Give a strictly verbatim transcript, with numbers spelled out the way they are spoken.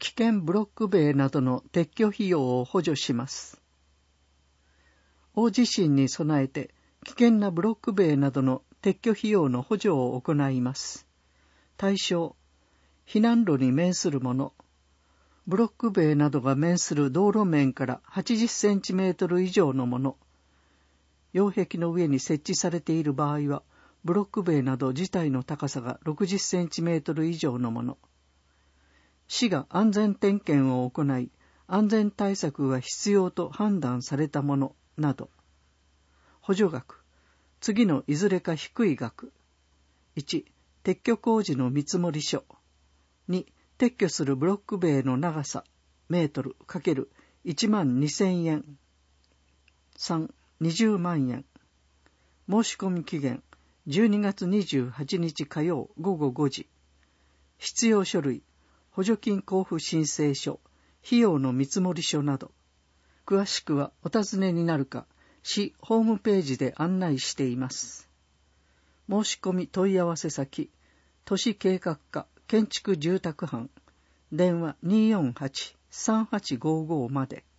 危険ブロック塀などの撤去費用を補助します。大地震に備えて危険なブロック塀などの撤去費用の補助を行います。対象、避難路に面するもの、ブロック塀などが面する道路面からはちじゅっセンチメートル以上のもの、擁壁の上に設置されている場合は、ブロック塀など自体の高さがろくじゅっセンチメートル以上のもの、市が安全点検を行い、安全対策が必要と判断されたものなど。補助額、次のいずれか低い額。いち、撤去工事の見積書。に、撤去するブロック塀の長さ、メートル×いちまんにせんえん。さん、にじゅうまんえん。申し込み期限、じゅうにがつにじゅうはちにち火曜ごごごじ。必要書類、補助金交付申請書、費用の見積書など。詳しくはお尋ねになるか、市ホームページで案内しています。申し込み問い合わせ先、都市計画課建築住宅班、電話 にーよんはち さんはちごご まで。